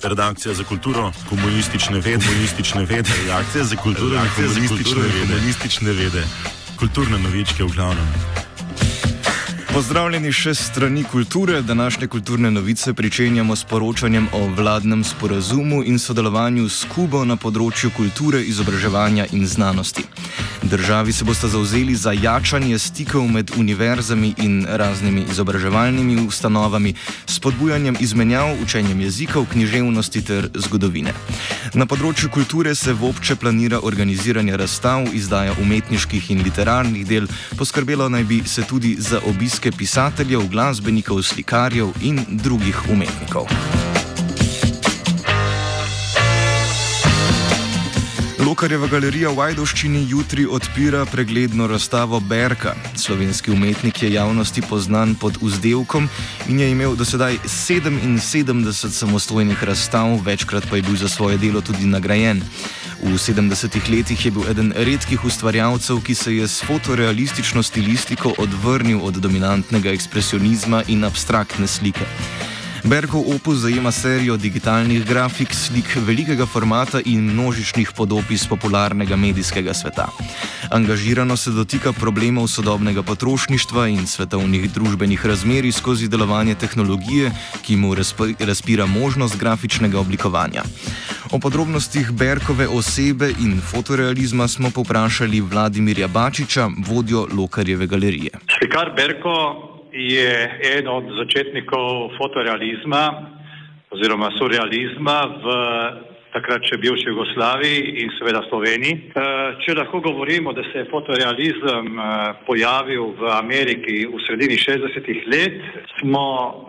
redakcija za kulturo, komunistične vede, redakcija za kulturo in komunistične vede, kulturne novičke v glavnem. Pozdravljeni še strani kulture. Današnje kulturne novice pričenjamo s poročanjem o vladnem sporazumu in sodelovanju s Kubo na področju kulture, izobraževanja in znanosti. Državi se bosta zavzeli za jačanje stikov med univerzami in raznimi izobraževalnimi ustanovami, spodbujanjem izmenjav, učenjem jezikov, književnosti ter zgodovine. Na področju kulture se vobče planira organiziranje razstav, izdaja umetniških in literarnih del, poskrbelo naj bi se tudi za obisk pisateljev, glasbenikov, slikarjev in drugih umetnikov. Lokarjeva galerija v Ajdovščini jutri odpira pregledno razstavo Berka. Slovenski umetnik je javnosti poznan pod vzdevkom in je imel do sedaj 77 samostojnih razstav, večkrat pa je bil za svoje delo tudi nagrajen. V 70-ih letih je bil eden redkih ustvarjalcev, ki se je s fotorealistično stilistiko odvrnil od dominantnega ekspresionizma in abstraktne slike. Berkov opus zajema serijo digitalnih grafik, slik velikega formata in množičnih podob iz popularnega medijskega sveta. Angažirano se dotika problemov sodobnega potrošništva in svetovnih družbenih razmerij skozi delovanje tehnologije, ki mu razpira možnost grafičnega oblikovanja. O podrobnostih Berkove osebe in fotorealizma smo povprašali Vladimirja Bačiča, vodjo Lokarjeve galerije. Slikar Berko je eden od začetnikov fotorealizma oziroma surrealizma v takrat še bivši Jugoslaviji in seveda Sloveniji. Če lahko govorimo, da se je fotorealizem pojavil v Ameriki v sredini 60-ih let, smo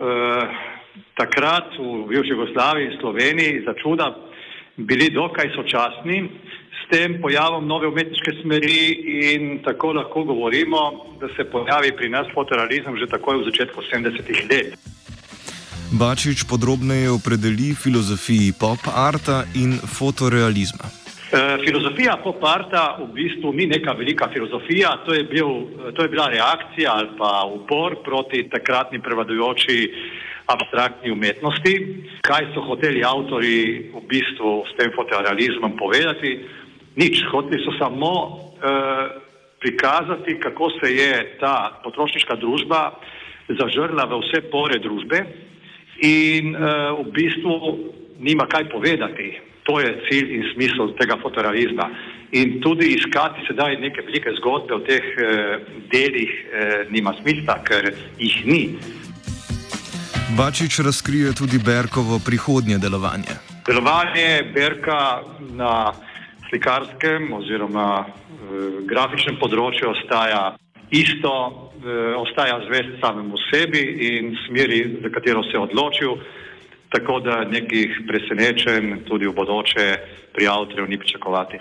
takrat v bivši Jugoslaviji in Sloveniji za čuda bili dokaj sočasni s tem pojavom nove umetniške smeri in tako lahko govorimo, da se pojavi pri nas fotorealizem že takoj v začetku 70-ih let. Bačič podrobneje opredeli filozofiji pop-arta in fotorealizma. Filozofija pop-arta v bistvu ni neka velika filozofija, to je bila reakcija ali pa upor proti takratni prevladujoči abstraktni umetnosti. Kaj so hoteli avtori v bistvu s tem fotorealizmom povedati? Nič, hoteli so samo prikazati, kako se je ta potrošniška družba zažrla v vse pore družbe in v bistvu nima kaj povedati. To je cilj in smisel tega fotorealizma. In tudi iskati sedaj neke velike zgodbe o teh delih nima smisla, ker jih ni. Bačič razkrije tudi Berkovo prihodnje delovanje. Delovanje Berka na slikarskem oziroma grafičnem področju ostaja isto, ostaja zvest samemu sebi in smeri, za katero se je odločil, tako da nekih presenečenj tudi v bodoče pri avtorju ni pričakovati.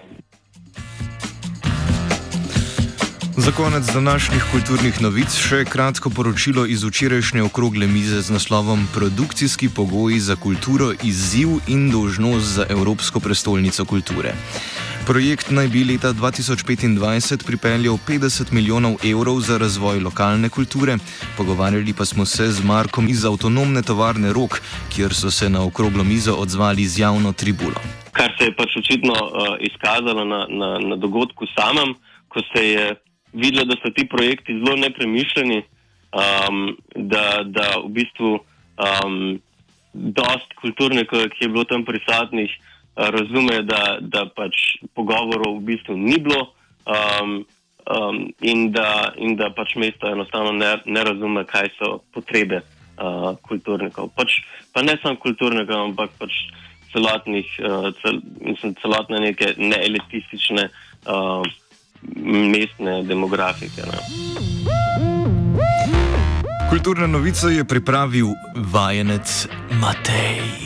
Za konec današnjih kulturnih novic še kratko poročilo iz včerajšnje okrogle mize z naslovom Produkcijski pogoji za kulturo, izziv in dolžnost za Evropsko prestolnico kulture. Projekt naj bi leta 2025 pripeljal 50 milijonov evrov za razvoj lokalne kulture. Pogovarjali pa smo se z Markom iz avtonomne tovarne Rog, kjer so se na okroglo mizo odzvali z javno tribuno. Kar se je pač očitno izkazalo na dogodku samem, ko se je videlo, da so ti projekti zelo nepremišljeni, da v bistvu dost kulturnikov, ki je bilo tam prisotnih, razume, da pač pogovorov v bistvu ni bilo in da pač mesto enostavno ne razume, kaj so potrebe kulturnikov. Pa ne samo kulturnikov, ampak pač celotne neke neelitistične mestne demografike. Kulturne novice je pripravil vajenec Matej.